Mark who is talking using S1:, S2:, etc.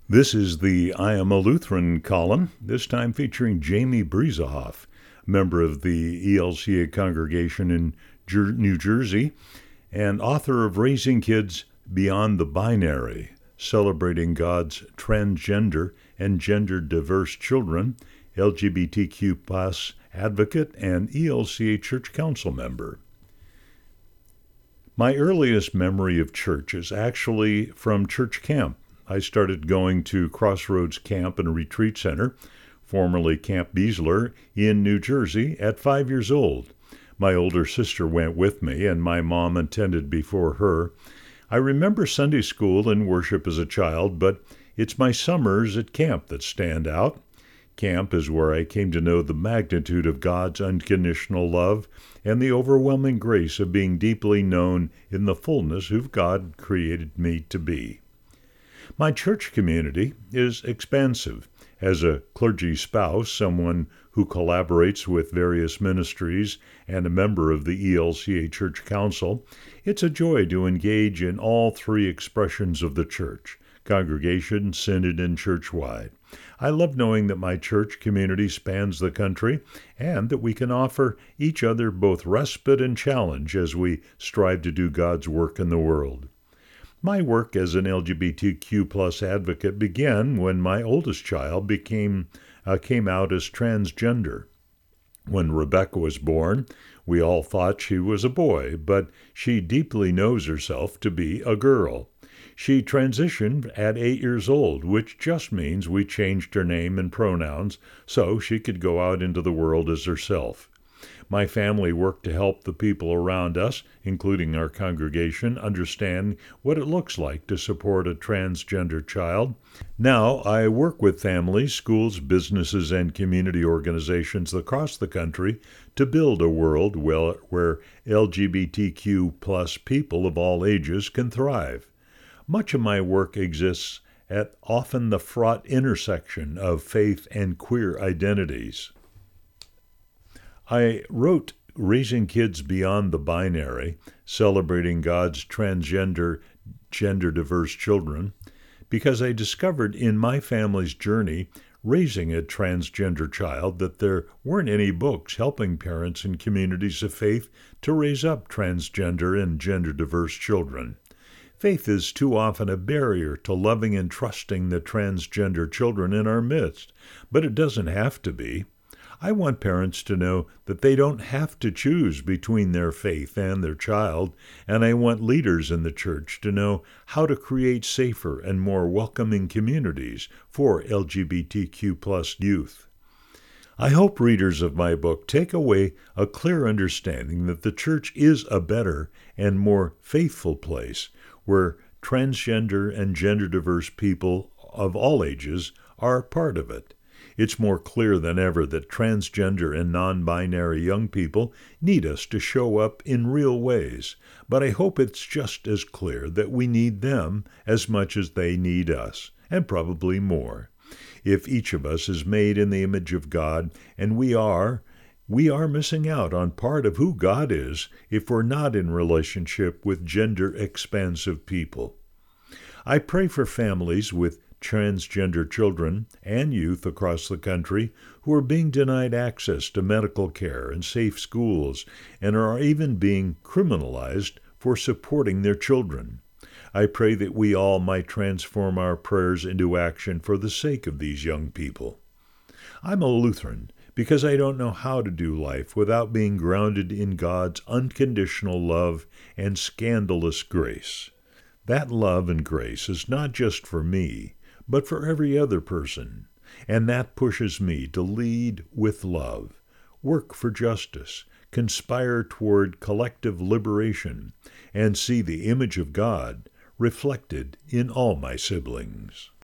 S1: This is the I Am a Lutheran column, this time featuring Jamie Briesehoff, member of the ELCA congregation in New Jersey and author of Raising Kids Beyond the Binary, Celebrating God's Transgender and Gender-Diverse Children, LGBTQ+ advocate, and ELCA Church Council member. My earliest memory of church is actually from church camp. I started going to Crossroads Camp and Retreat Center, formerly Camp Beasler, in New Jersey at 5 years old. My older sister went with me, and my mom attended before her. I remember Sunday school and worship as a child, but it's my summers at camp that stand out. Camp is where I came to know the magnitude of God's unconditional love and the overwhelming grace of being deeply known in the fullness who God created me to be. My church community is expansive. As a clergy spouse, someone who collaborates with various ministries, and a member of the ELCA Church Council, it's a joy to engage in all three expressions of the church: congregation, synod, and church-wide. I love knowing that my church community spans the country and that we can offer each other both respite and challenge as we strive to do God's work in the world. My work as an LGBTQ+ advocate began when my oldest child came out as transgender. When Rebecca was born, we all thought she was a boy, but she deeply knows herself to be a girl. She transitioned at 8 years old, which just means we changed her name and pronouns so she could go out into the world as herself. My family worked to help the people around us, including our congregation, understand what it looks like to support a transgender child. Now I work with families, schools, businesses, and community organizations across the country to build a world where LGBTQ+ people of all ages can thrive. Much of my work exists at often the fraught intersection of faith and queer identities. I wrote Raising Kids Beyond the Binary, Celebrating God's Transgender, Gender-Diverse Children, because I discovered in my family's journey raising a transgender child that there weren't any books helping parents in communities of faith to raise up transgender and gender-diverse children. Faith is too often a barrier to loving and trusting the transgender children in our midst, but it doesn't have to be. I want parents to know that they don't have to choose between their faith and their child, and I want leaders in the church to know how to create safer and more welcoming communities for LGBTQ+ youth. I hope readers of my book take away a clear understanding that the church is a better and more faithful place where transgender and gender-diverse people of all ages are part of it. It's more clear than ever that transgender and non-binary young people need us to show up in real ways, but I hope it's just as clear that we need them as much as they need us, and probably more. If each of us is made in the image of God, and we are missing out on part of who God is if we're not in relationship with gender-expansive people. I pray for families with transgender children and youth across the country who are being denied access to medical care and safe schools and are even being criminalized for supporting their children. I pray that we all might transform our prayers into action for the sake of these young people. I'm a Lutheran because I don't know how to do life without being grounded in God's unconditional love and scandalous grace. That love and grace is not just for me, but for every other person, and that pushes me to lead with love, work for justice, conspire toward collective liberation, and see the image of God reflected in all my siblings.